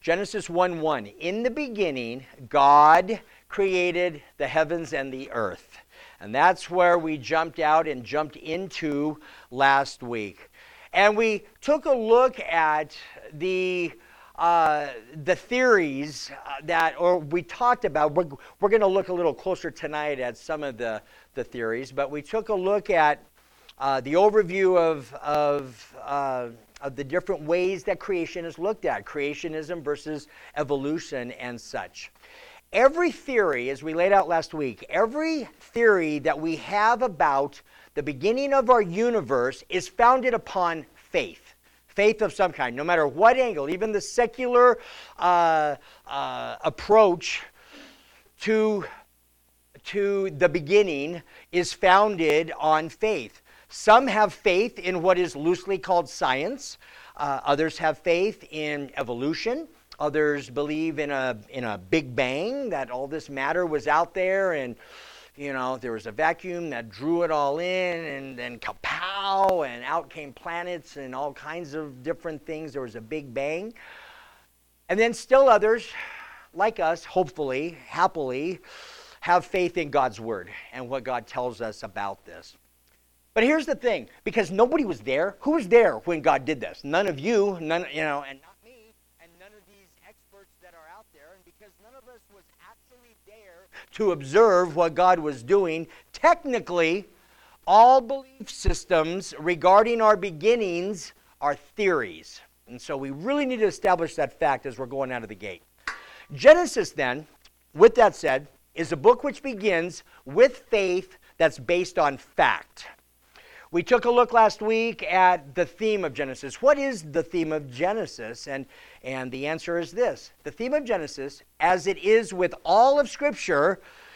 Genesis 1:1. In the beginning, God created the heavens and the earth. And that's where we jumped out and jumped into last week. And we took a look at the theories or we talked about. We're going to look a little closer tonight at some of the theories, but we took a look at the overview of the different ways that creation is looked at, creationism versus evolution and such. Every theory, as we laid out last week, every theory that we have about the beginning of our universe is founded upon faith. Faith of some kind, no matter what angle, even the secular approach to the beginning is founded on faith. Some have faith in what is loosely called science. Others have faith in evolution. Others believe in a big bang, that all this matter was out there and there was a vacuum that drew it all in, and then kapow, and out came planets and all kinds of different things. There was a big bang. And then still others, like us, hopefully, happily, have faith in God's word and what God tells us about this. But here's the thing, because nobody was there. Who was there when God did this? None of you, and not me, and none of these experts that are out there. And because none of us was actually there to observe what God was doing, technically, all belief systems regarding our beginnings are theories. And so we really need to establish that fact as we're going out of the gate. Genesis, then, with that said, is a book which begins with faith that's based on fact. We took a look last week at the theme of Genesis. What is the theme of Genesis? And the answer is this. The theme of Genesis, as it is with all of Scripture,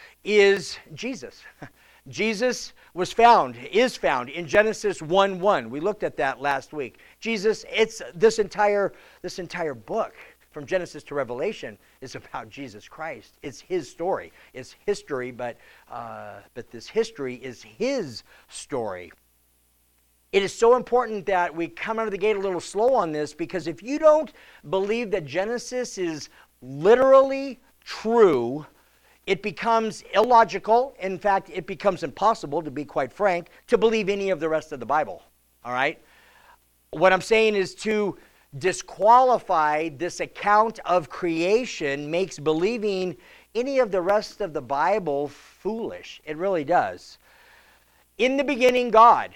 is Jesus. Jesus is found in Genesis 1:1. We looked at that last week. Jesus, it's this entire book from Genesis to Revelation is about Jesus Christ. It's his story. It's history, but this history is his story. It is so important that we come out of the gate a little slow on this, because if you don't believe that Genesis is literally true, it becomes illogical. In fact, it becomes impossible, to be quite frank, to believe any of the rest of the Bible. All right? What I'm saying is to disqualify this account of creation makes believing any of the rest of the Bible foolish. It really does. In the beginning, God.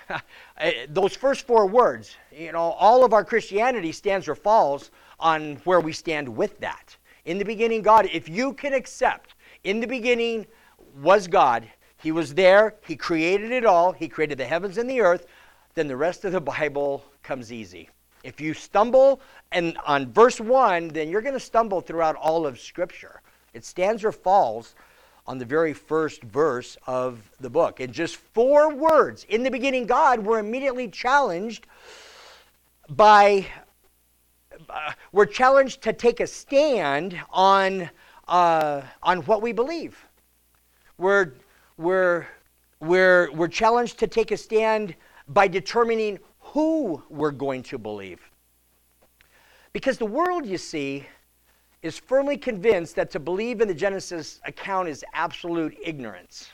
Those first four words, all of our Christianity stands or falls on where we stand with that. In the beginning, God. If you can accept, in the beginning was God, he was there, he created it all, he created the heavens and the earth, then the rest of the Bible comes easy. If you stumble on verse 1, then you're going to stumble throughout all of Scripture. It stands or falls on the very first verse of the book. In just 4 words, in the beginning God, we're immediately challenged we're challenged to take a stand on what we believe. We're challenged to take a stand by determining who we're going to believe. Because the world, you see, is firmly convinced that to believe in the Genesis account is absolute ignorance.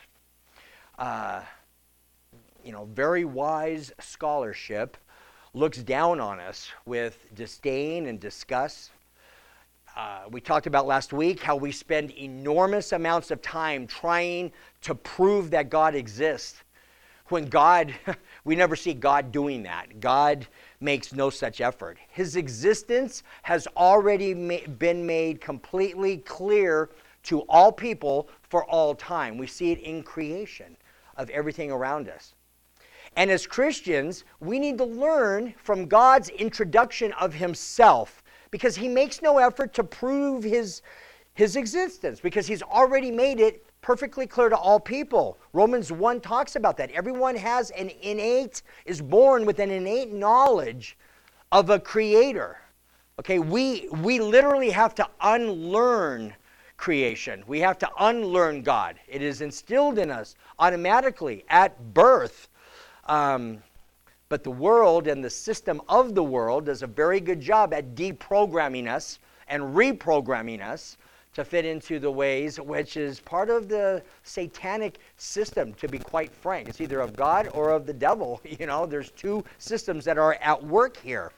Very wise scholarship looks down on us with disdain and disgust. We talked about last week how we spend enormous amounts of time trying to prove that God exists. When we never see God doing that. God makes no such effort. His existence has already been made completely clear to all people for all time. We see it in creation of everything around us. And as Christians, we need to learn from God's introduction of himself, because he makes no effort to prove his existence, because he's already made it perfectly clear to all people. Romans 1 talks about that. Everyone is born with an innate knowledge of a creator. Okay, we literally have to unlearn creation. We have to unlearn God. It is instilled in us automatically at birth. But the world and the system of the world does a very good job at deprogramming us and reprogramming us to fit into the ways, which is part of the satanic system, to be quite frank. It's either of God or of the devil. There's two systems that are at work here.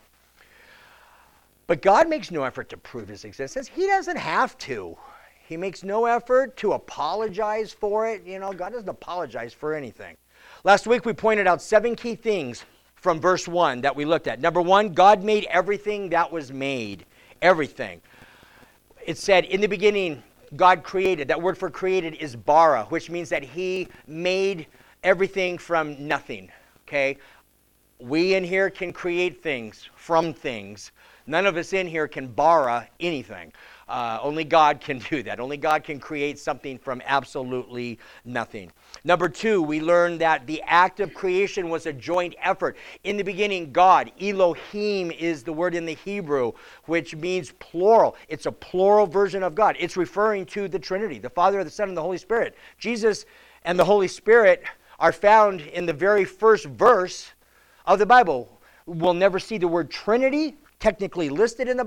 But God makes no effort to prove his existence. He doesn't have to. He makes no effort to apologize for it. God doesn't apologize for anything. Last week we pointed out 7 key things from verse 1 that we looked at. Number 1, God made everything that was made. Everything. It said, in the beginning, God created. That word for created is bara, which means that he made everything from nothing. Okay? We in here can create things from things. None of us in here can bara anything. Only God can do that. Only God can create something from absolutely nothing. Number 2, we learned that the act of creation was a joint effort. In the beginning, God, Elohim is the word in the Hebrew, which means plural. It's a plural version of God. It's referring to the Trinity, the Father, the Son, and the Holy Spirit. Jesus and the Holy Spirit are found in the very first verse of the Bible. We'll never see the word Trinity technically listed in the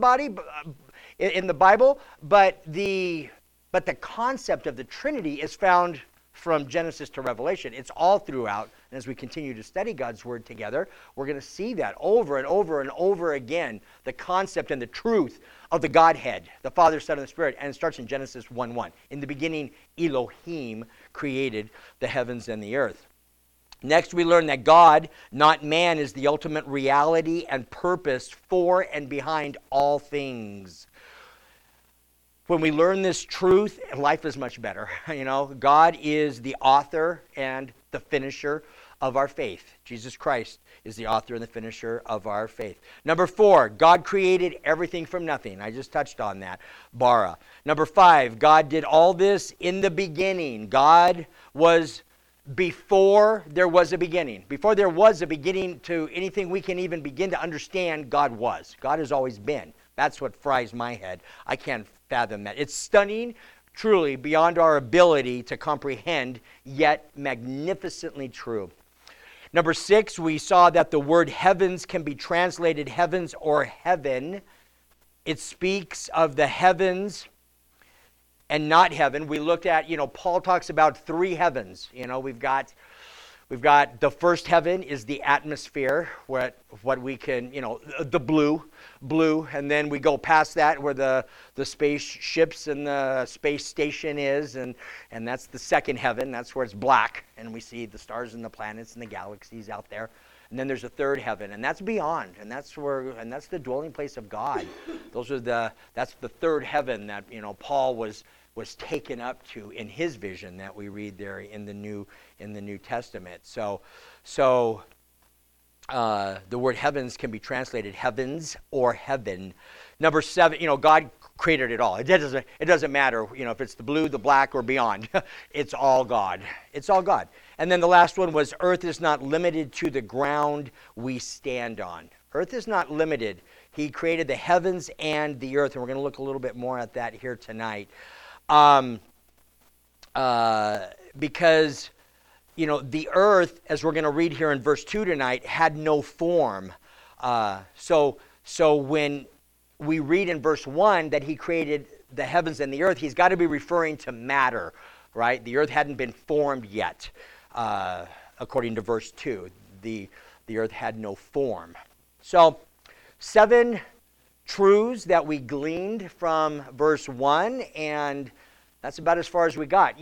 Bible, but the concept of the Trinity is found from Genesis to Revelation. It's all throughout, and as we continue to study God's Word together, we're going to see that over and over and over again, the concept and the truth of the Godhead, the Father, Son, and the Spirit, and it starts in Genesis 1:1. In the beginning, Elohim created the heavens and the earth. Next, we learn that God, not man, is the ultimate reality and purpose for and behind all things. When we learn this truth, life is much better. God is the author and the finisher of our faith. Jesus Christ is the author and the finisher of our faith. Number 4, God created everything from nothing. I just touched on that. Bara. Number 5, God did all this in the beginning. God was before there was a beginning. Before there was a beginning to anything we can even begin to understand, God was. God has always been. That's what fries my head. I can't fathom that. It's stunning, truly, beyond our ability to comprehend, yet magnificently true. Number 6, we saw that the word heavens can be translated heavens or heaven. It speaks of the heavens and not heaven. We looked at, Paul talks about 3 heavens. We've got the first heaven is the atmosphere, what we can, the blue, and then we go past that where the spaceships and the space station is, and that's the second heaven. That's where it's black, and we see the stars and the planets and the galaxies out there. And then there's a third heaven, and that's beyond, and that's the dwelling place of God. That's the third heaven that Paul was taken up to in his vision that we read there in the New Testament. So the word heavens can be translated heavens or heaven. Number 7, God created it all. It doesn't matter, if it's the blue, the black, or beyond. It's all God. It's all God. And then the last one was earth is not limited to the ground we stand on. Earth is not limited. He created the heavens and the earth, and we're going to look a little bit more at that here tonight. Because, the earth, as we're going to read here in verse 2 tonight, had no form. So when we read in verse 1 that he created the heavens and the earth, he's got to be referring to matter, right? The earth hadn't been formed yet, according to verse 2. The earth had no form. So 7 truths that we gleaned from verse 1, and that's about as far as we got.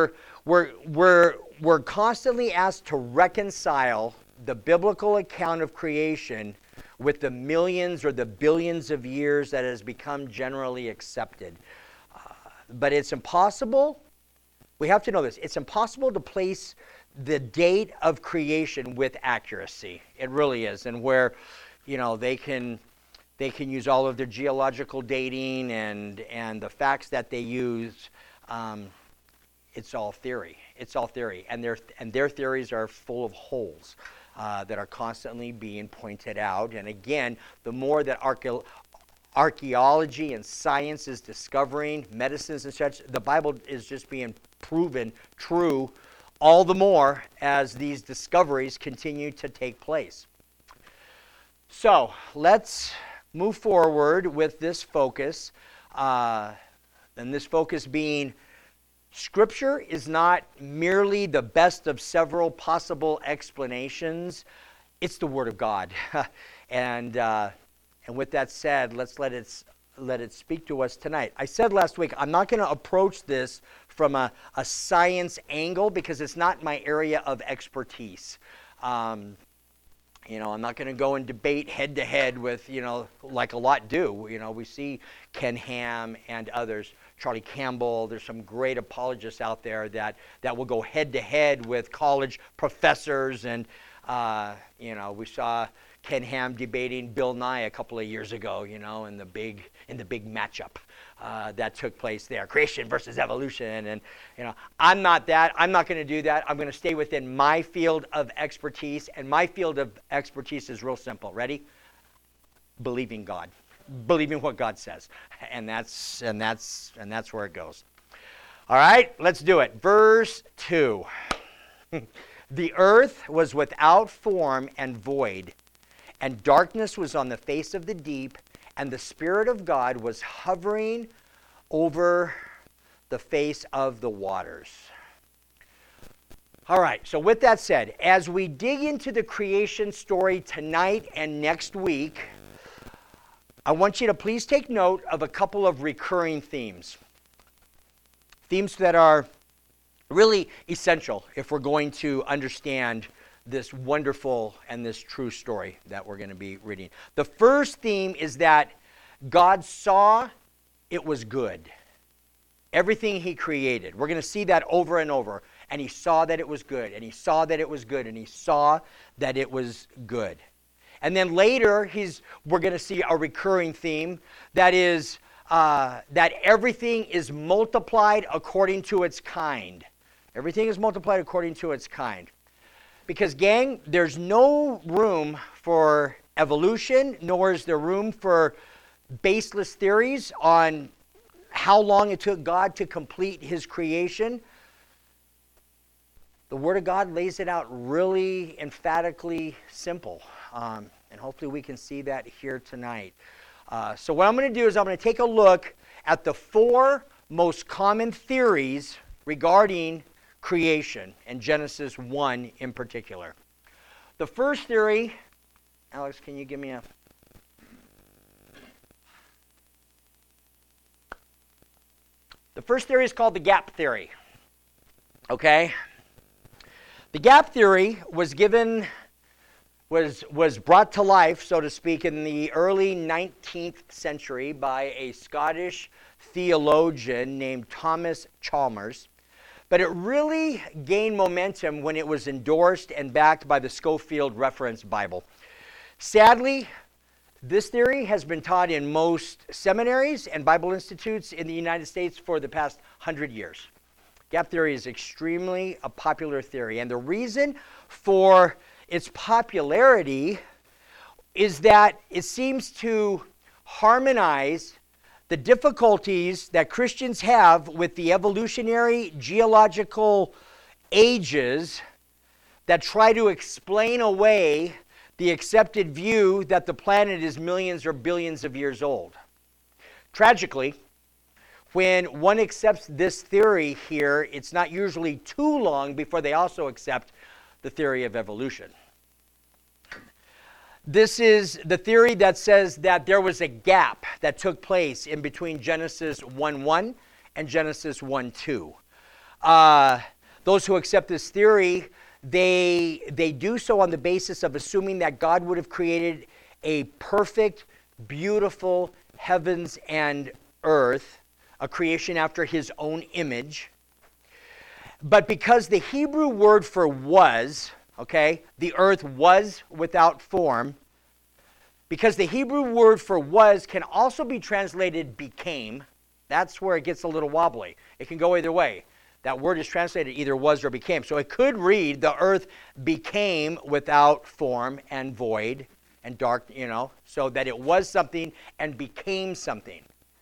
We're constantly asked to reconcile the biblical account of creation with the millions or the billions of years that has become generally accepted. But it's impossible. We have to know this. It's impossible to place the date of creation with accuracy. It really is. And where, they can use all of their geological dating and the facts that they use. It's all theory. It's all theory, and their theories are full of holes that are constantly being pointed out. And again, the more that archaeology and science is discovering, medicines and such, the Bible is just being proven true all the more as these discoveries continue to take place. So let's move forward with this focus, and this focus being Scripture is not merely the best of several possible explanations. It's the Word of God. And with that said, let's let it speak to us tonight. I said last week, I'm not going to approach this from a science angle because it's not my area of expertise. I'm not going to go and debate head to head with, like a lot do. We see Ken Ham and others, Charlie Campbell. There's some great apologists out there that will go head to head with college professors. And, we saw Ken Ham debating Bill Nye a couple of years ago, in the big matchup that took place there, creation versus evolution. And I'm not that. I'm not going to do that. I'm going to stay within my field of expertise, and my field of expertise is real simple. Ready? Believing God, believing what God says, and that's where it goes. All right, let's do it. Verse 2. The earth was without form and void, and darkness was on the face of the deep, and the Spirit of God was hovering over the face of the waters. All right, so with that said, as we dig into the creation story tonight and next week, I want you to please take note of a couple of recurring themes. Themes that are really essential if we're going to understand this wonderful and this true story that we're going to be reading. The first theme is that God saw it was good. Everything he created. We're going to see that over and over. And he saw that it was good. And he saw that it was good. And he saw that it was good. And then later, we're going to see a recurring theme that is that everything is multiplied according to its kind. Everything is multiplied according to its kind. Because, gang, there's no room for evolution, nor is there room for baseless theories on how long it took God to complete his creation. The Word of God lays it out really emphatically simple. And hopefully we can see that here tonight. So what I'm going to do is I'm going to take a look at the 4 most common theories regarding creation, and Genesis 1 in particular. The first theory, Alex, can you give me a... The first theory is called the gap theory. Okay? The gap theory was brought to life, so to speak, in the early 19th century by a Scottish theologian named Thomas Chalmers. But it really gained momentum when it was endorsed and backed by the Scofield Reference Bible. Sadly, this theory has been taught in most seminaries and Bible institutes in the United States for the past 100 years. Gap theory is extremely a popular theory, and the reason for its popularity is that it seems to harmonize the difficulties that Christians have with the evolutionary geological ages that try to explain away the accepted view that the planet is millions or billions of years old. Tragically, when one accepts this theory here, it's not usually too long before they also accept the theory of evolution. This is the theory that says that there was a gap that took place in between Genesis 1:1 and Genesis 1:2. Those who accept this theory, they do so on the basis of assuming that God would have created a perfect, beautiful heavens and earth, a creation after his own image. But because the Hebrew word for was, the earth was without form, because the Hebrew word for was can also be translated became, that's where it gets a little wobbly. It can go either way. That word is translated either was or became. So it could read, the earth became without form and void and dark, so that it was something and became something.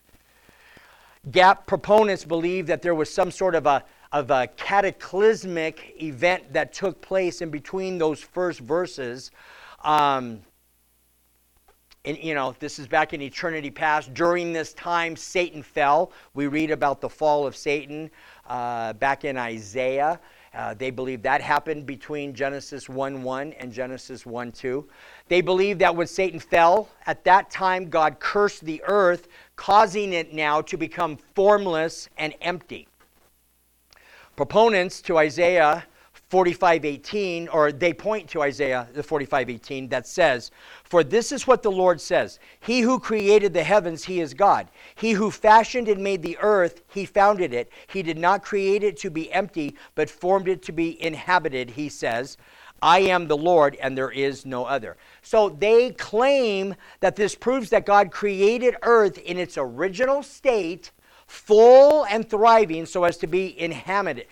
Gap proponents believe that there was some sort of a cataclysmic event that took place in between those first verses And, this is back in eternity past. During this time, Satan fell. We read about the fall of Satan back in Isaiah. They believe that happened between Genesis 1:1 and Genesis 1:2. They believe that when Satan fell, at that time God cursed the earth, causing it now to become formless and empty. Proponents to Isaiah 45:18, or they point to Isaiah the 45:18 that says, "For this is what the Lord says, He who created the heavens, He is God. He who fashioned and made the earth, He founded it. He did not create it to be empty, but formed it to be inhabited, He says. I am the Lord, and there is no other." So they claim that this proves that God created earth in its original state, full and thriving, so as to be inhabited.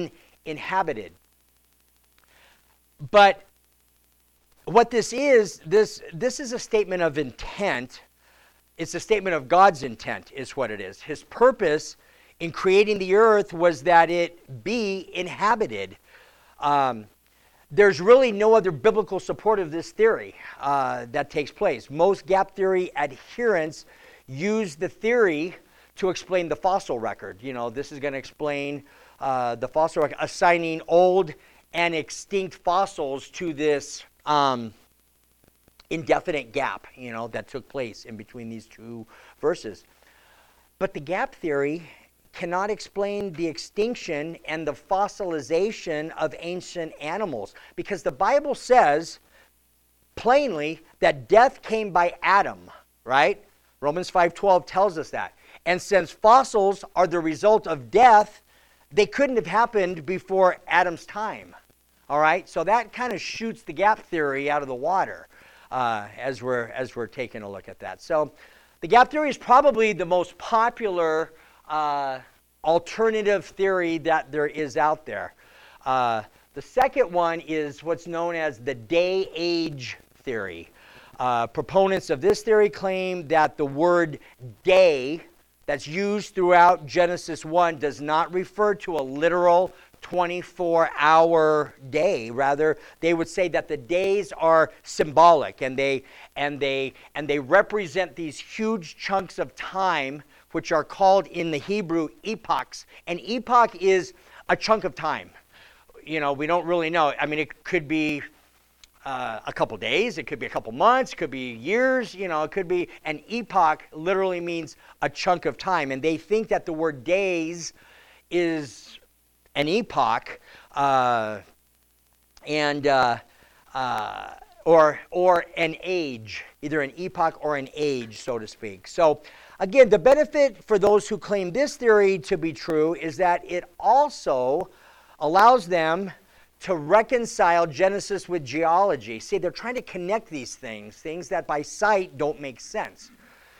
But what this is a statement of intent. It's a statement of God's intent, is what it is. His purpose in creating the earth was that it be inhabited. There's really no other biblical support of this theory that takes place. Most gap theory adherents use the theory to explain the fossil record. This is going to explain the fossil record, assigning old and extinct fossils to this indefinite gap, that took place in between these two verses. But the gap theory cannot explain the extinction and the fossilization of ancient animals, because the Bible says plainly that death came by Adam, right? Romans 5:12 tells us that. And since fossils are the result of death, they couldn't have happened before Adam's time. All right, so that kind of shoots the gap theory out of the water as we're taking a look at that. So the gap theory is probably the most popular alternative theory that there is out there. The second one is what's known as the day-age theory. Proponents of this theory claim that the word day that's used throughout Genesis 1 does not refer to a literal 24-hour day. Rather, they would say that the days are symbolic, and they represent these huge chunks of time, which are called in the Hebrew epochs. An epoch is a chunk of time. We don't really know. I mean, it could be a couple days, it could be a couple months, it could be years, it could be. An epoch literally means a chunk of time, and they think that the word days is an epoch, or an age, either an epoch or an age, so to speak. So again, the benefit for those who claim this theory to be true is that it also allows them to reconcile Genesis with geology. See, they're trying to connect these things that by sight don't make sense.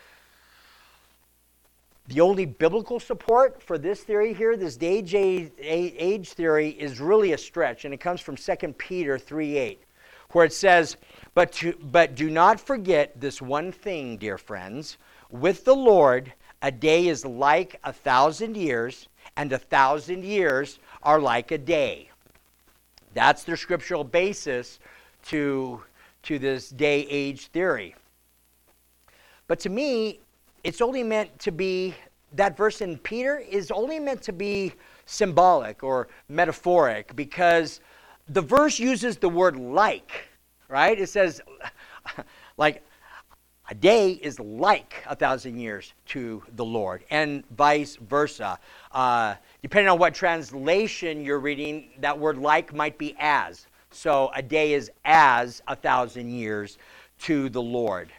The only biblical support for this theory here, this age theory, is really a stretch, and it comes from 2 Peter 3:8, where it says, But do not forget this one thing, dear friends. With the Lord, a day is like 1,000 years, and 1,000 years are like a day. That's their scriptural basis to this day-age theory. But to me, it's only meant to be, that verse in Peter is only meant to be symbolic or metaphoric, because the verse uses the word like, right? It says, like, a day is like 1,000 years to the Lord, and vice versa. Depending on what translation you're reading, that word like might be as. So a day is as 1,000 years to the Lord.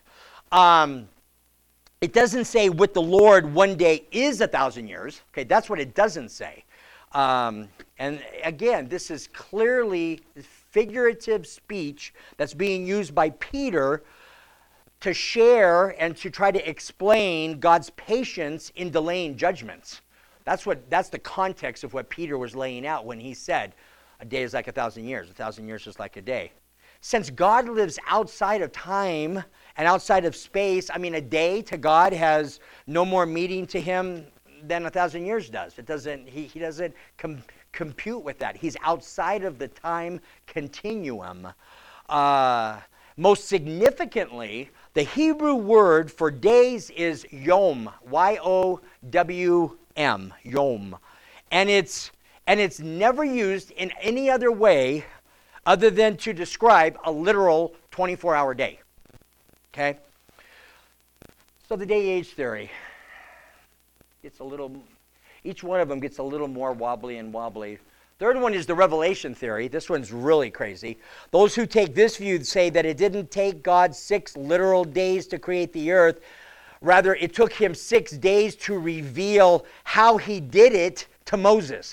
It doesn't say with the Lord 1 day is 1,000 years. Okay, that's what it doesn't say. And again, this is clearly figurative speech that's being used by Peter to share and to try to explain God's patience in delaying judgments. That's the context of what Peter was laying out when he said, a day is like 1,000 years. 1,000 years is like a day. Since God lives outside of time and outside of space, I mean, a day to God has no more meaning to him than 1,000 years does. It doesn't. He doesn't compute with that. He's outside of the time continuum. Most significantly, The Hebrew word for days is yom, Y-O-W-M, yom. And it's never used in any other way other than to describe a literal 24-hour day. Okay? So the day-age theory gets a little, each one of them gets a little more wobbly and wobbly. Third one is the revelation theory. This one's really crazy. Those who take this view say that it didn't take God 6 literal days to create the earth. Rather, it took him 6 days to reveal how he did it to Moses.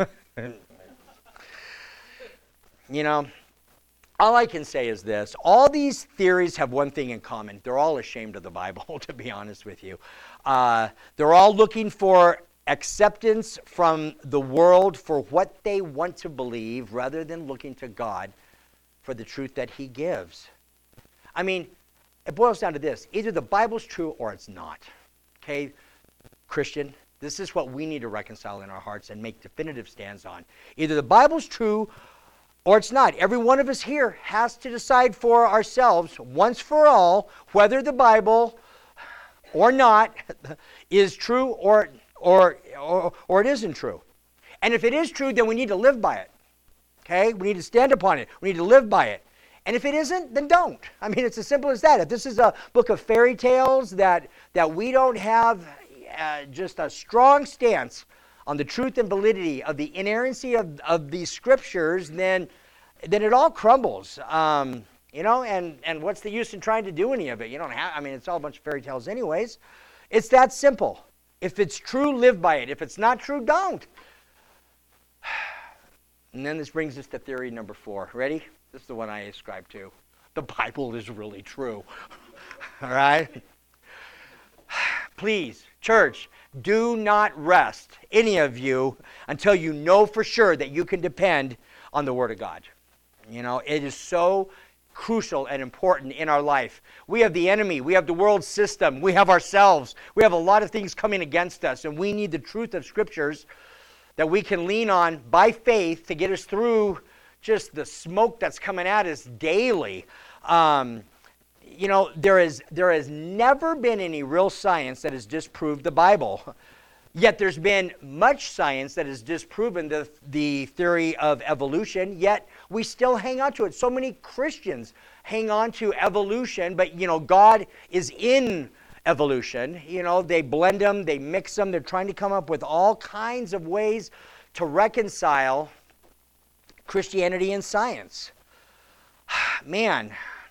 You know, all I can say is this. All these theories have one thing in common. They're all ashamed of the Bible, to be honest with you. They're all looking for acceptance from the world for what they want to believe rather than looking to God for the truth that he gives. I mean, it boils down to this. Either the Bible's true or it's not. Okay, Christian, this is what we need to reconcile in our hearts and make definitive stands on. Either the Bible's true or it's not. Every one of us here has to decide for ourselves once for all whether the Bible or not is true or it isn't true. And if it is true, then we need to live by it. Okay? We need to stand upon it. We need to live by it. And if it isn't, then don't. I mean, it's as simple as that. If this is a book of fairy tales that we don't have just a strong stance on the truth and validity of the inerrancy of these scriptures, then it all crumbles. You know, and what's the use in trying to do any of it? You don't have, I mean, it's all a bunch of fairy tales anyways. It's that simple. If it's true, live by it. If it's not true, don't. And then this brings us to theory number 4. Ready? This is the one I ascribe to. The Bible is really true. All right? Please, church, do not rest, any of you, until you know for sure that you can depend on the Word of God. You know, it is so crucial and important in our life. We have the enemy, we have the world system, we have ourselves, we have a lot of things coming against us, and we need the truth of scriptures that we can lean on by faith to get us through just the smoke that's coming at us daily. You know, there has never been any real science that has disproved the Bible. Yet there's been much science that has disproven the theory of evolution, yet we still hang on to it. So many Christians hang on to evolution, but, you know, God is in evolution. You know, they blend them, they mix them, they're trying to come up with all kinds of ways to reconcile Christianity and science. Man,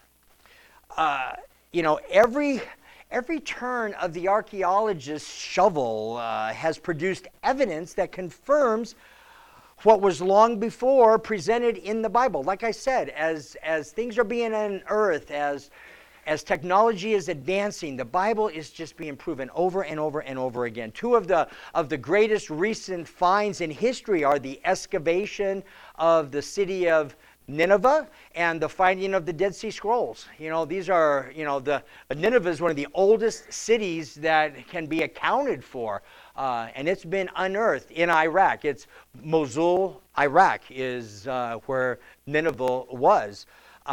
you know, every turn of the archaeologist's shovel has produced evidence that confirms what was long before presented in the Bible. Like I said, as things are being unearthed, as technology is advancing, the Bible is just being proven over and over and over again. 2 of the greatest recent finds in history are the excavation of the city of Nineveh and the finding of the Dead Sea Scrolls. You know, these are, you know, Nineveh is one of the oldest cities that can be accounted for, and it's been unearthed in Iraq. It's Mosul, Iraq is where Nineveh was.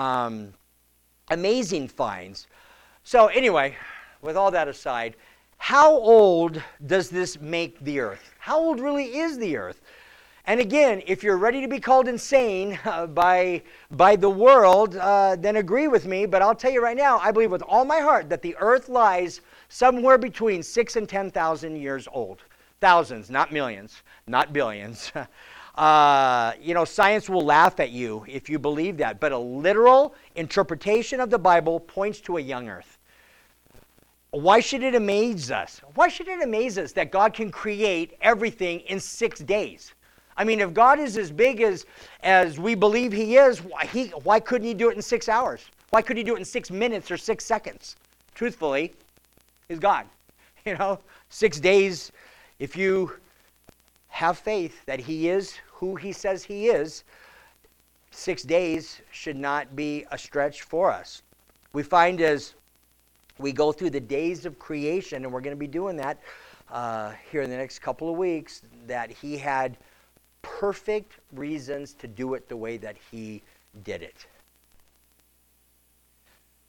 Amazing finds. So anyway, with all that aside, how old does this make the earth? How old really is the earth? And again, if you're ready to be called insane by the world, then agree with me. But I'll tell you right now, I believe with all my heart that the earth lies somewhere between 6,000 and 10,000 years old. Thousands, not millions, not billions. You know, science will laugh at you if you believe that. But a literal interpretation of the Bible points to a young earth. Why should it amaze us? Why should it amaze us that God can create everything in 6 days? I mean, if God is as big as we believe he is, why couldn't he do it in 6 hours? Why couldn't he do it in 6 minutes or 6 seconds? Truthfully, he's God. You know, 6 days, if you have faith that he is who he says he is, 6 days should not be a stretch for us. We find as we go through the days of creation, and we're going to be doing that here in the next couple of weeks, that he had perfect reasons to do it the way that he did it.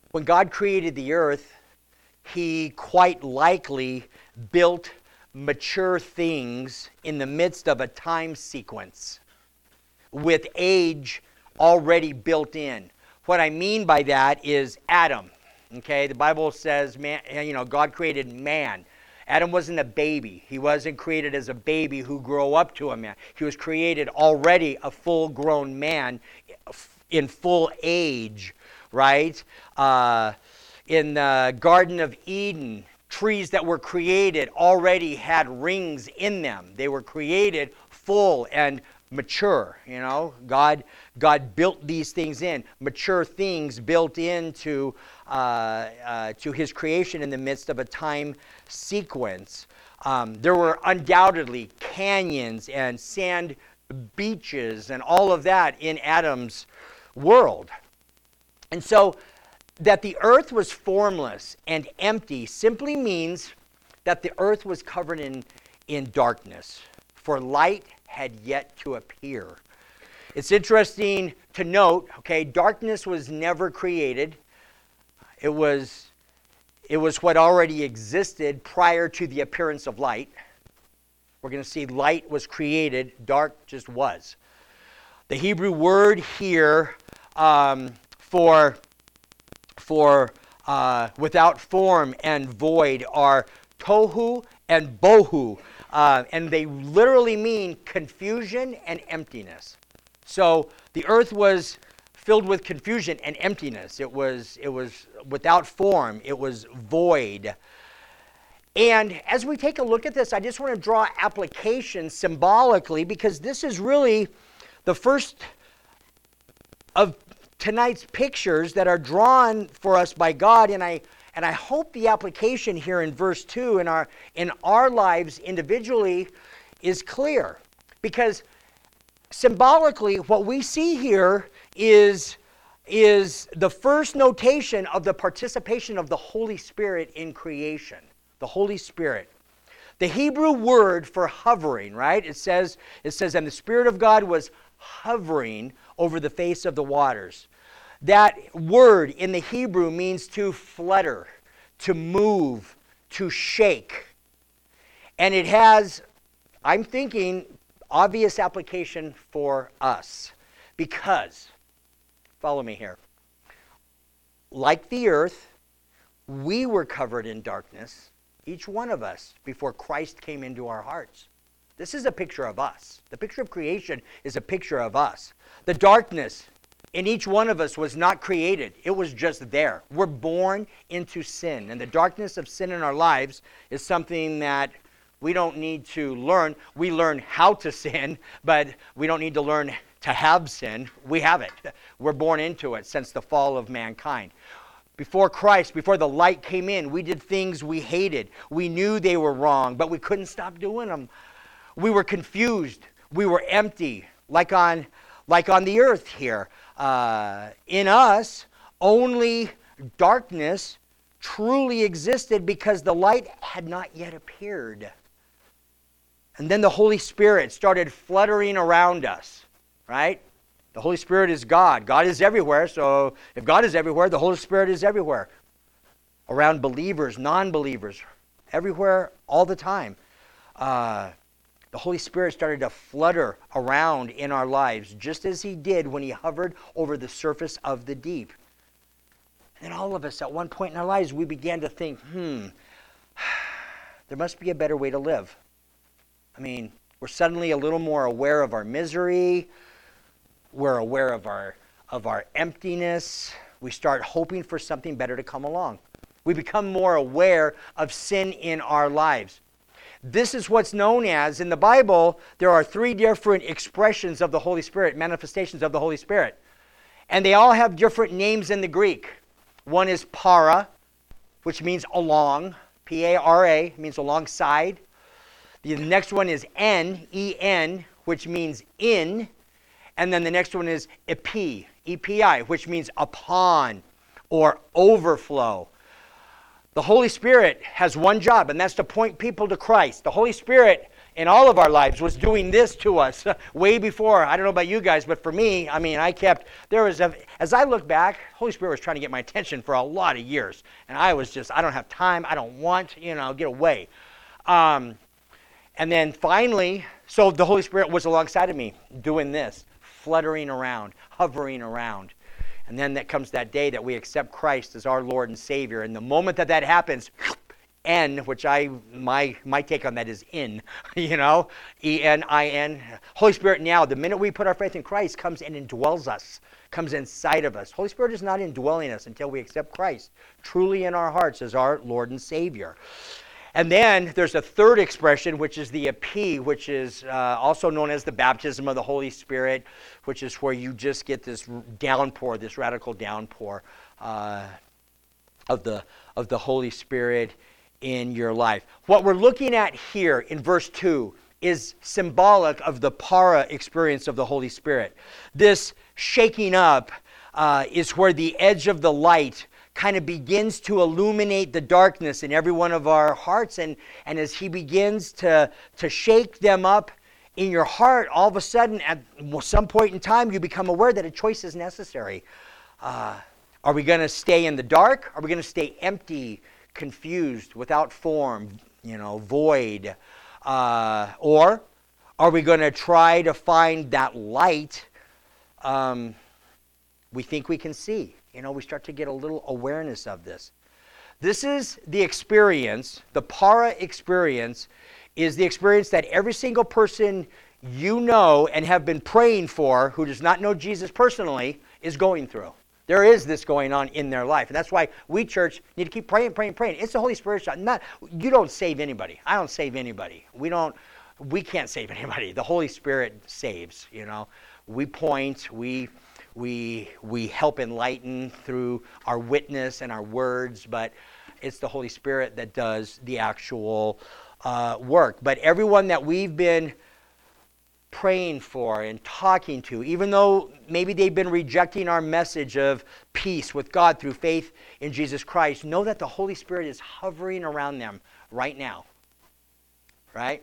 when God created the earth, he quite likely built mature things in the midst of a time sequence with age already built in. What I mean by that is Adam. Okay, the Bible says, man, God created man. Adam wasn't a baby. He wasn't created as a baby who grew up to a man. He was created already a full-grown man in full age, right? In the Garden of Eden, trees that were created already had rings in them. They were created full and mature. God built these things in, mature things built into to his creation in the midst of a time sequence. There were undoubtedly canyons and sand beaches and all of that in Adam's world. And so that the earth was formless and empty simply means that the earth was covered in darkness, for light had yet to appear. It's interesting to note, darkness was never created. It was what already existed prior to the appearance of light. We're going to see light was created, dark just was. The Hebrew word here for without form and void are tohu and bohu, and they literally mean confusion and emptiness. So the earth was filled with confusion and emptiness. It was without form. It was void. And as we take a look at this, I just want to draw application symbolically, because this is really the first of tonight's pictures that are drawn for us by God, and I hope the application here in verse 2 in our lives individually is clear, because symbolically what we see here is the first notation of the participation of the Holy Spirit in creation. The Holy Spirit. The Hebrew word for hovering, right? It says, and the Spirit of God was hovering over the face of the waters. That word in the Hebrew means to flutter, to move, to shake. And it has, I'm thinking, obvious application for us. Because, follow me here, like the earth, we were covered in darkness, each one of us, before Christ came into our hearts. This is a picture of us. The picture of creation is a picture of us. The darkness in each one of us was not created. It was just there. We're born into sin. And the darkness of sin in our lives is something that we don't need to learn. We learn how to sin, but we don't need to learn to have sin. We have it. We're born into it since the fall of mankind. Before Christ, before the light came in, we did things we hated. We knew they were wrong, but we couldn't stop doing them. We were confused. We were empty, like on the earth here. In us, only darkness truly existed because the light had not yet appeared. And then the Holy Spirit started fluttering around us, right? The Holy Spirit is God. God is everywhere, so if God is everywhere, the Holy Spirit is everywhere. Around believers, non-believers, everywhere, all the time. The Holy Spirit started to flutter around in our lives, just as He did when He hovered over the surface of the deep. And then all of us, at one point in our lives, we began to think, there must be a better way to live. I mean, we're suddenly a little more aware of our misery. We're aware of our emptiness. We start hoping for something better to come along. We become more aware of sin in our lives. This is what's known as, in the Bible, there are 3 different expressions of the Holy Spirit, manifestations of the Holy Spirit. And they all have different names in the Greek. One is para, which means along, P-A-R-A, means alongside. The next one is en, E-N, which means in. And then the next one is epi, E-P-I, which means upon or overflow. The Holy Spirit has one job, and that's to point people to Christ. The Holy Spirit in all of our lives was doing this to us way before. I don't know about you guys, but for me, I mean, as I look back, Holy Spirit was trying to get my attention for a lot of years. And I was just, I don't have time, I don't want, get away. And then finally, so the Holy Spirit was alongside of me doing this, fluttering around, hovering around. And then that comes that day that we accept Christ as our Lord and Savior. And the moment that happens, which my take on that is E-N-I-N. Holy Spirit now, the minute we put our faith in Christ, comes and indwells us, comes inside of us. Holy Spirit is not indwelling us until we accept Christ truly in our hearts as our Lord and Savior. And then there's a third expression, which is the epi, which is also known as the baptism of the Holy Spirit, which is where you just get this downpour, this radical downpour of the Holy Spirit in your life. What we're looking at here in verse 2 is symbolic of the para experience of the Holy Spirit. This shaking up is where the edge of the light kind of begins to illuminate the darkness in every one of our hearts. And as he begins to shake them up in your heart, all of a sudden, at some point in time, you become aware that a choice is necessary. Are we going to stay in the dark? Are we going to stay empty, confused, without form, void? Or are we going to try to find that light we think we can see? We start to get a little awareness of this. This is the experience, the para experience is the experience that every single person you know and have been praying for who does not know Jesus personally is going through. There is this going on in their life. And that's why we, church, need to keep praying. It's the Holy Spirit shot. You don't save anybody. I don't save anybody. We can't save anybody. The Holy Spirit saves, We point, we help enlighten through our witness and our words, but it's the Holy Spirit that does the actual work. But everyone that we've been praying for and talking to, even though maybe they've been rejecting our message of peace with God through faith in Jesus Christ, know that the Holy Spirit is hovering around them right now. Right?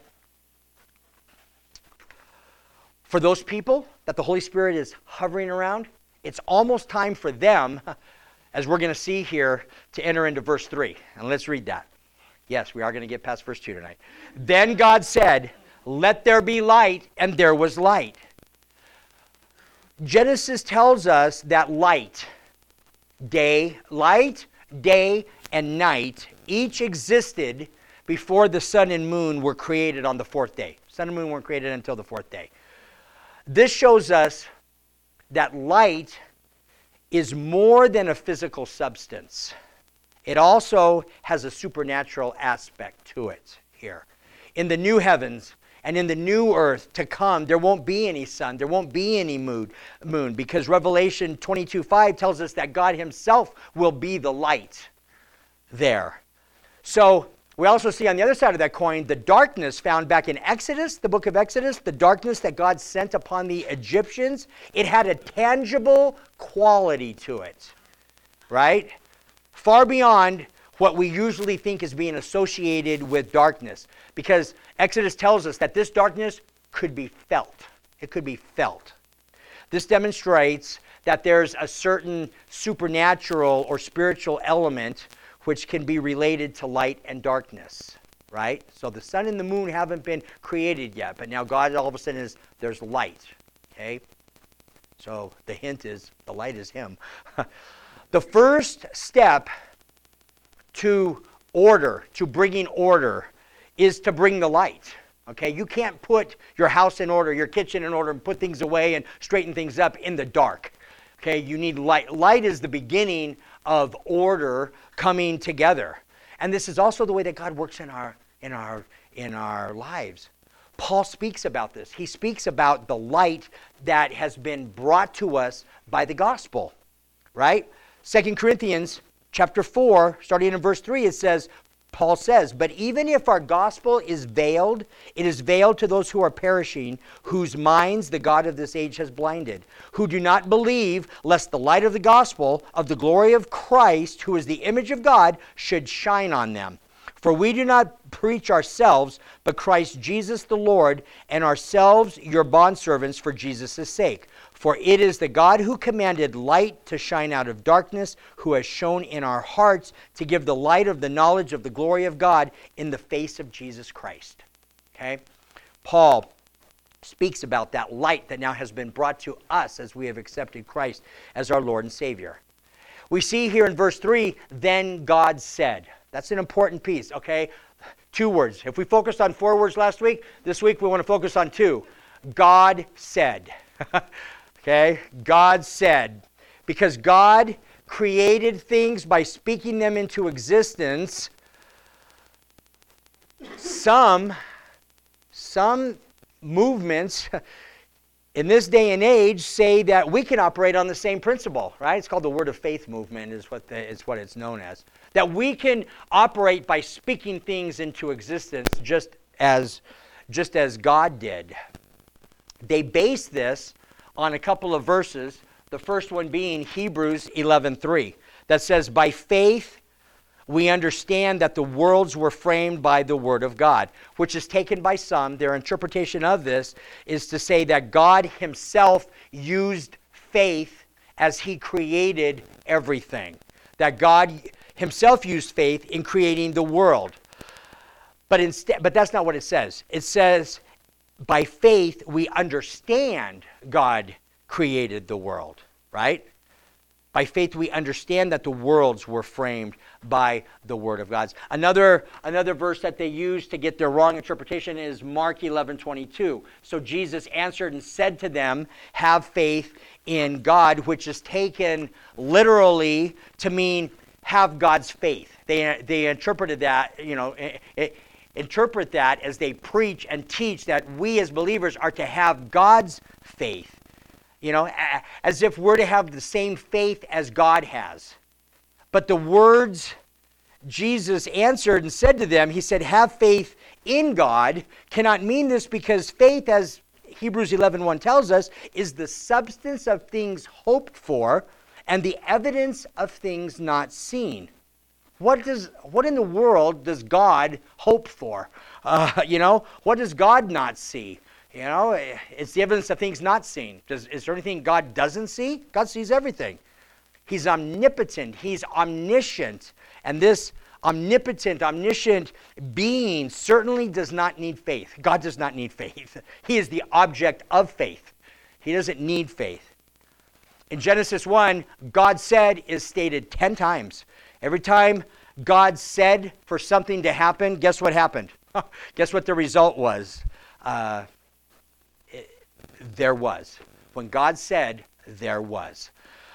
For those people that the Holy Spirit is hovering around, it's almost time for them, as we're going to see here, to enter into verse 3. And let's read that. Yes, we are going to get past verse 2 tonight. Then God said, "Let there be light," and there was light. Genesis tells us that light, day, and night, each existed before the sun and moon were created on the fourth day. Sun and moon weren't created until the fourth day. This shows us that light is more than a physical substance. It also has a supernatural aspect to it here. In the new heavens and in the new earth to come, there won't be any sun, there won't be any moon, because Revelation 22:5 tells us that God himself will be the light there. So we also see on the other side of that coin the darkness found back in Exodus, the book of Exodus, the darkness that God sent upon the Egyptians. It had a tangible quality to it, right? Far beyond what we usually think is being associated with darkness. Because Exodus tells us that this darkness could be felt. It could be felt. This demonstrates that there's a certain supernatural or spiritual element which can be related to light and darkness, right? So the sun and the moon haven't been created yet, but now God all of a sudden there's light, okay? So the hint is the light is him. The first step to order, to bringing order, is to bring the light, okay? You can't put your house in order, your kitchen in order, and put things away and straighten things up in the dark, okay? You need light. Light is the beginning of order coming together. And this is also the way that God works in our lives. Paul speaks about this. He speaks about the light that has been brought to us by the gospel, right? 2 Corinthians chapter 4, starting in verse 3, Paul says, "But even if our gospel is veiled, it is veiled to those who are perishing, whose minds the God of this age has blinded, who do not believe, lest the light of the gospel of the glory of Christ, who is the image of God, should shine on them. For we do not preach ourselves, but Christ Jesus the Lord, and ourselves your bondservants for Jesus' sake. For it is the God who commanded light to shine out of darkness, who has shone in our hearts to give the light of the knowledge of the glory of God in the face of Jesus Christ. Okay? Paul speaks about that light that now has been brought to us as we have accepted Christ as our Lord and Savior. We see here in verse 3, then God said. That's an important piece, okay? 2 words. If we focused on 4 words last week, this week we want to focus on 2. God said. Okay? God said. Because God created things by speaking them into existence. Some movements in this day and age say that we can operate on the same principle, right? It's called the Word of Faith movement is what it's known as. That we can operate by speaking things into existence just as God did. They base this on a couple of verses, the first one being Hebrews 11:3, that says, by faith we understand that the worlds were framed by the Word of God, which is taken by some. Their interpretation of this is to say that God himself used faith as he created everything. That God himself used faith in creating the world. But that's not what it says. It says, by faith we understand God created the world, right? By faith we understand that the worlds were framed by the Word of God. Another verse that they use to get their wrong interpretation is Mark 11:22. So Jesus answered and said to them, have faith in God, which is taken literally to mean have God's faith. They interpreted that, interpret that as they preach and teach that we as believers are to have God's faith. As if we're to have the same faith as God has. But the words Jesus answered and said to them, he said, have faith in God, cannot mean this because faith, as Hebrews 11:1 tells us, is the substance of things hoped for and the evidence of things not seen. What in the world does God hope for? What does God not see? It's the evidence of things not seen. Is there anything God doesn't see? God sees everything. He's omnipotent. He's omniscient. And this omnipotent, omniscient being certainly does not need faith. God does not need faith. He is the object of faith. He doesn't need faith. In Genesis 1, God said is stated 10 times. Every time God said for something to happen, guess what happened? Guess what the result was? There was. When God said, there was.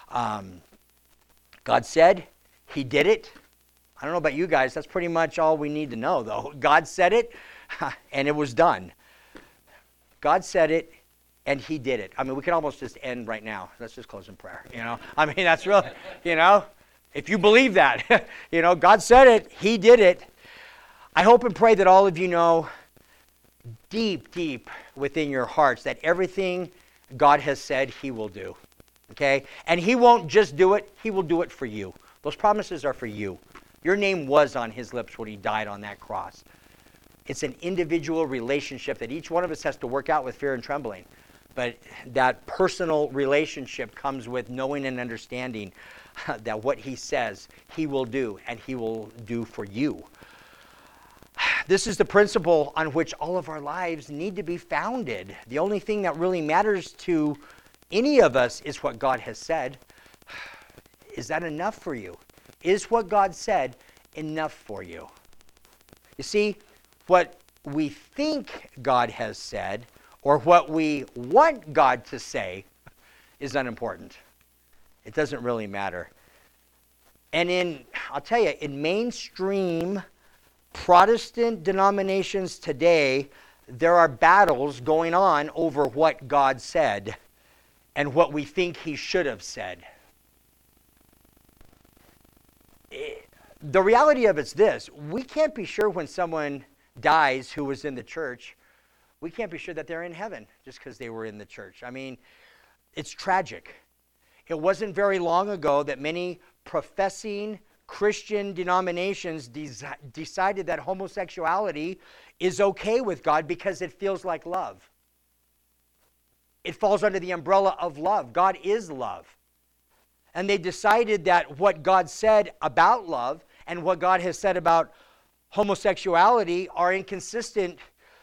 God said, he did it. I don't know about you guys, that's pretty much all we need to know, though. God said it, and it was done. God said it, and he did it. I mean, we can almost just end right now. Let's just close in prayer, that's really, if you believe that, God said it, he did it. I hope and pray that all of you know deep, deep within your hearts that everything God has said, he will do. Okay? And he won't just do it, he will do it for you. Those promises are for you. Your name was on his lips when he died on that cross. It's an individual relationship that each one of us has to work out with fear and trembling. But that personal relationship comes with knowing and understanding that what he says, he will do, and he will do for you. This is the principle on which all of our lives need to be founded. The only thing that really matters to any of us is what God has said. Is that enough for you? Is what God said enough for you? You see, what we think God has said or what we want God to say is unimportant. It doesn't really matter. And I'll tell you, in mainstream Protestant denominations today, there are battles going on over what God said and what we think he should have said. The reality of it's this: we can't be sure when someone dies who was in the church, we can't be sure that they're in heaven just because they were in the church. I mean, it's tragic. It wasn't very long ago that many professing Christian denominations decided that homosexuality is okay with God because it feels like love. It falls under the umbrella of love. God is love. And they decided that what God said about love and what God has said about homosexuality are inconsistent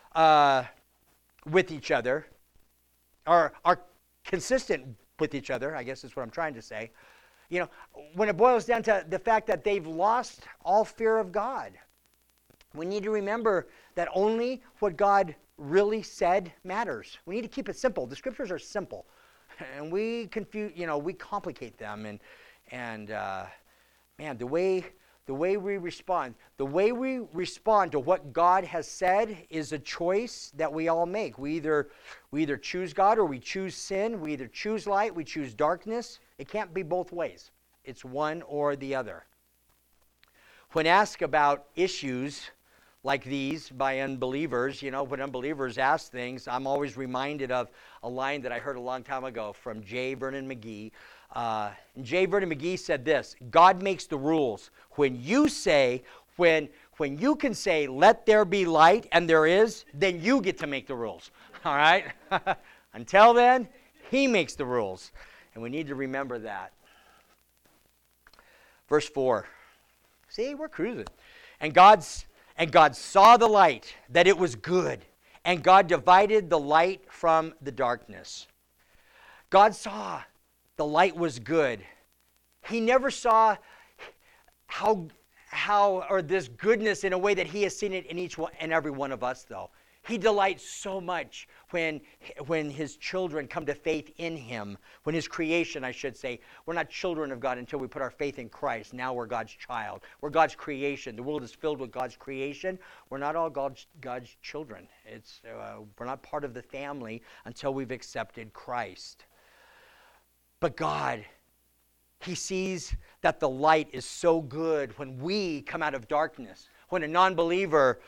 with each other, are consistent with each other, I guess is what I'm trying to say. You know, when it boils down to the fact that they've lost all fear of God, we need to remember that only what God really said matters. We need to keep it simple. The scriptures are simple, and we complicate them. And man, the way we respond to what God has said is a choice that we all make. We either choose God or we choose sin. We either choose light, we choose darkness. It can't be both ways. It's one or the other. When asked about issues like these by unbelievers, when unbelievers ask things, I'm always reminded of a line that I heard a long time ago from J. Vernon McGee. J. Vernon McGee said this: God makes the rules. When you can say, let there be light, and there is, then you get to make the rules. All right? Until then, he makes the rules. And we need to remember that. Verse 4. See, we're cruising. And God saw the light, that it was good. And God divided the light from the darkness. God saw the light was good. He never saw how or this goodness in a way that he has seen it in each one and every one of us, though. He delights so much when his children come to faith in him, when his creation, I should say. We're not children of God until we put our faith in Christ. Now we're God's child. We're God's creation. The world is filled with God's creation. We're not all God's children. We're not part of the family until we've accepted Christ. But God, he sees that the light is so good when we come out of darkness, when a non-believer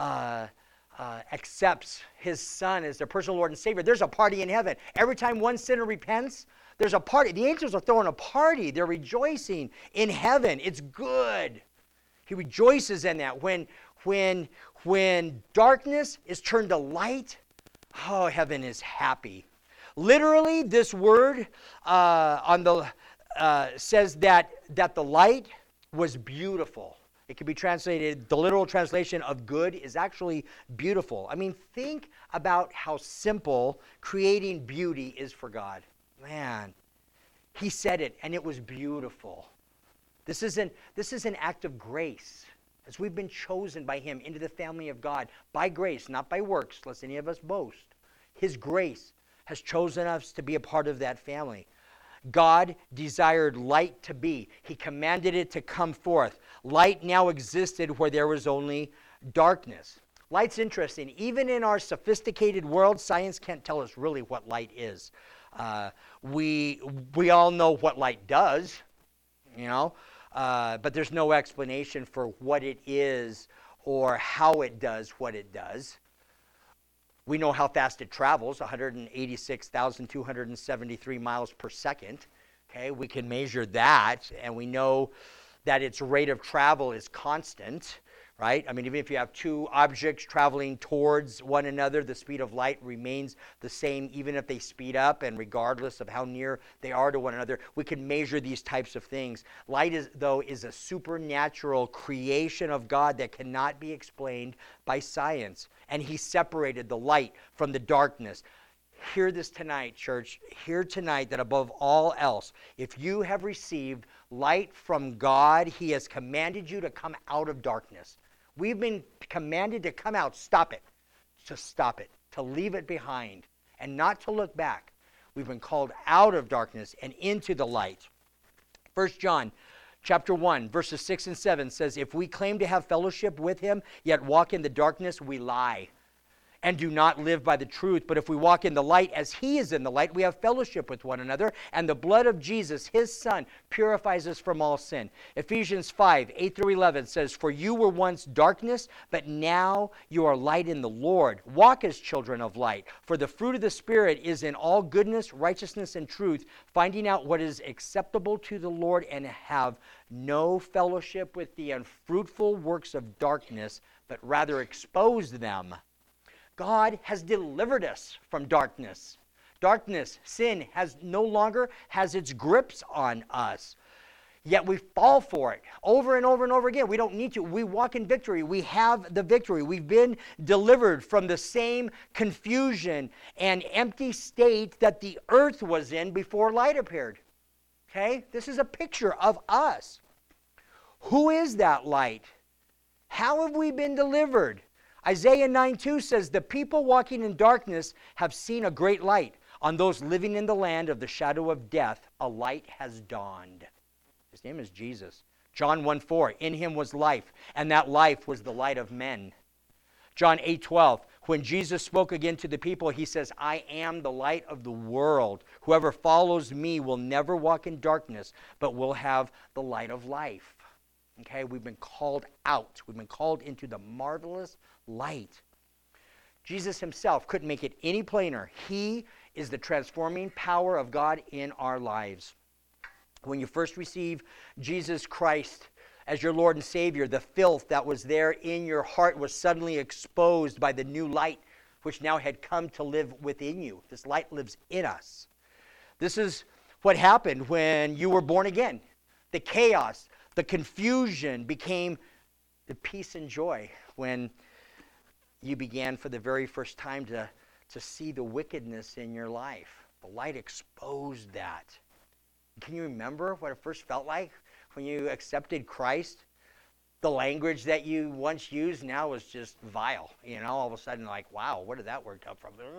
accepts his Son as their personal Lord and Savior. There's a party in heaven. Every time one sinner repents, there's a party. The angels are throwing a party. They're rejoicing in heaven. It's good. He rejoices in that. When darkness is turned to light, oh, heaven is happy. Literally, this word says that the light was beautiful. It can be translated, the literal translation of good is actually beautiful. I mean, think about how simple creating beauty is for God. Man, he said it, and it was beautiful. This is an act of grace, as we've been chosen by him into the family of God by grace, not by works, lest any of us boast. His grace has chosen us to be a part of that family. God desired light to be. He commanded it to come forth. Light now existed where there was only darkness. Light's interesting. Even in our sophisticated world, science can't tell us really what light is. We all know what light does, but there's no explanation for what it is or how it does what it does. We know how fast it travels, 186,273 miles per second. Okay, we can measure that, and we know that its rate of travel is constant, right? I mean, even if you have two objects traveling towards one another, the speed of light remains the same even if they speed up, and regardless of how near they are to one another, we can measure these types of things. Light, is a supernatural creation of God that cannot be explained by science, and he separated the light from the darkness. Hear this tonight, church. Hear tonight that above all else, if you have received light from God, he has commanded you to come out of darkness. We've been commanded to come out. Stop it. Just stop it. To leave it behind and not to look back. We've been called out of darkness and into the light. 1 John chapter 1, verses 6 and 7 says, if we claim to have fellowship with him, yet walk in the darkness, we lie and do not live by the truth. But if we walk in the light as he is in the light, we have fellowship with one another, and the blood of Jesus, his son, purifies us from all sin. Ephesians 5, 8 through 11 says, for you were once darkness, but now you are light in the Lord. Walk as children of light, for the fruit of the Spirit is in all goodness, righteousness, and truth, finding out what is acceptable to the Lord, and have no fellowship with the unfruitful works of darkness, but rather expose them. God has delivered us from darkness. Darkness, sin, no longer has its grips on us. Yet we fall for it over and over and over again. We don't need to. We walk in victory. We have the victory. We've been delivered from the same confusion and empty state that the earth was in before light appeared. Okay? This is a picture of us. Who is that light? How have we been delivered? Isaiah 9:2 says, the people walking in darkness have seen a great light. On those living in the land of the shadow of death, a light has dawned. His name is Jesus. John 1:4, in him was life, and that life was the light of men. John 8:12, when Jesus spoke again to the people, he says, I am the light of the world. Whoever follows me will never walk in darkness, but will have the light of life. Okay, we've been called out. We've been called into the marvelous light. Jesus himself couldn't make it any plainer. He is the transforming power of God in our lives. When you first receive Jesus Christ as your Lord and Savior, the filth that was there in your heart was suddenly exposed by the new light, which now had come to live within you. This light lives in us. This is what happened when you were born again. The chaos, the confusion became the peace and joy when you began for the very first time to see the wickedness in your life. The light exposed that. Can you remember what it first felt like when you accepted Christ? The language that you once used now was just vile. You know, all of a sudden like, wow, where did that word come from? Ugh.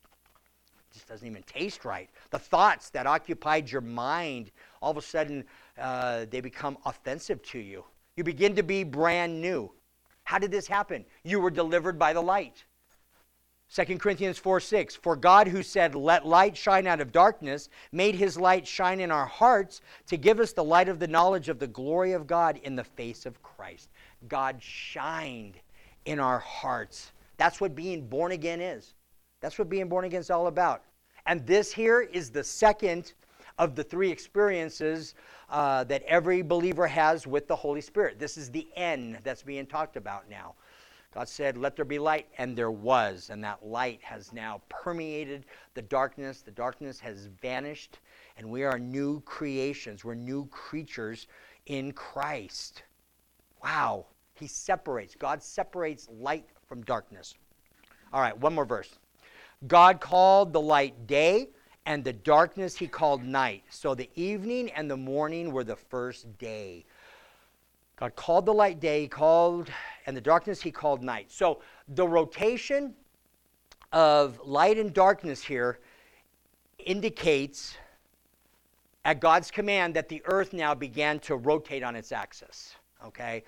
It just doesn't even taste right. The thoughts that occupied your mind, all of a sudden, they become offensive to you. You begin to be brand new. How did this happen? You were delivered by the light. 2 Corinthians 4:6, for God who said, let light shine out of darkness, made his light shine in our hearts to give us the light of the knowledge of the glory of God in the face of Christ. God shined in our hearts. That's what being born again is. That's what being born again is all about. And this here is the second of the three experiences that every believer has with the Holy Spirit. This is the N that's being talked about now. God said, let there be light, and there was. And that light has now permeated the darkness. The darkness has vanished, and we are new creations. We're new creatures in Christ. Wow. He separates. God separates light from darkness. All right, one more verse. God called the light day, and the darkness he called night. So the evening and the morning were the first day. God called the light day, and the darkness he called night. So the rotation of light and darkness here indicates, at God's command, that the earth now began to rotate on its axis. Okay?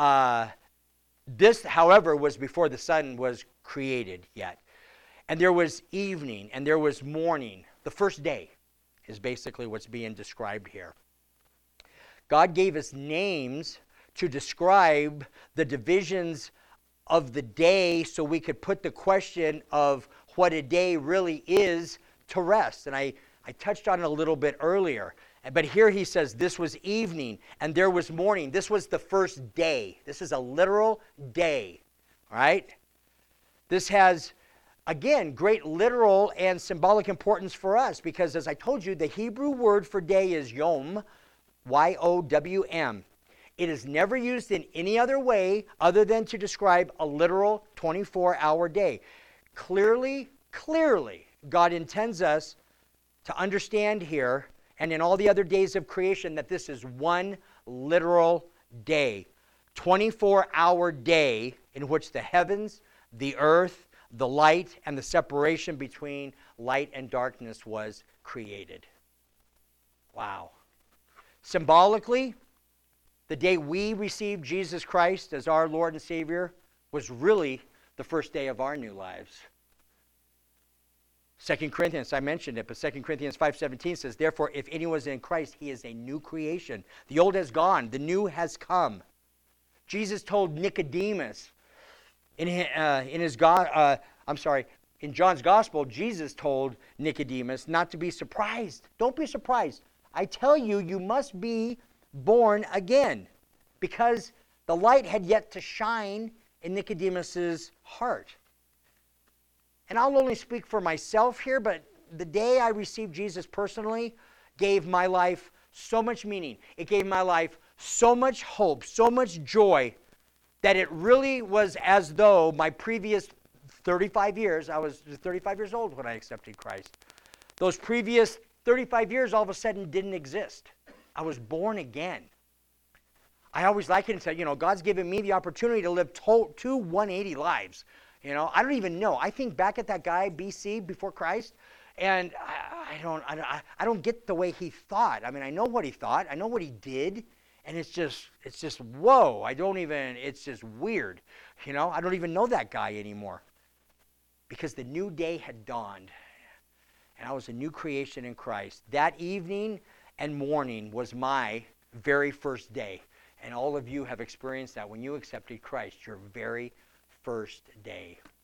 This, however, was before the sun was created yet. And there was evening, and there was morning. The first day is basically what's being described here. God gave us names to describe the divisions of the day so we could put the question of what a day really is to rest. And I touched on it a little bit earlier. But here he says this was evening and there was morning. This was the first day. This is a literal day. All right? This has, again, great literal and symbolic importance for us because, as I told you, the Hebrew word for day is yom, Y-O-W-M. It is never used in any other way other than to describe a literal 24-hour day. Clearly, God intends us to understand here and in all the other days of creation that this is one literal day. 24-hour day in which the heavens, the earth, the light, and the separation between light and darkness was created. Wow. Symbolically, the day we received Jesus Christ as our Lord and Savior was really the first day of our new lives. 2 Corinthians, I mentioned it, but 2 Corinthians 5:17 says, therefore, if anyone is in Christ, he is a new creation. The old has gone, the new has come. Jesus told Nicodemus, in John's Gospel, Jesus told Nicodemus not to be surprised. Don't be surprised. I tell you, you must be born again, because the light had yet to shine in Nicodemus's heart. And I'll only speak for myself here, but the day I received Jesus personally gave my life so much meaning. It gave my life so much hope, so much joy, that it really was as though my previous 35 years, I was 35 years old when I accepted Christ. Those previous 35 years all of a sudden didn't exist. I was born again. I always like it and say, God's given me the opportunity to live two 180 lives. I don't even know. I think back at that guy, BC, before Christ, and I don't get the way he thought. I mean, I know what he thought. I know what he did. And it's just whoa. It's just weird. I don't even know that guy anymore. Because the new day had dawned. And I was a new creation in Christ. That evening and morning was my very first day. And all of you have experienced that when you accepted Christ, your very first day.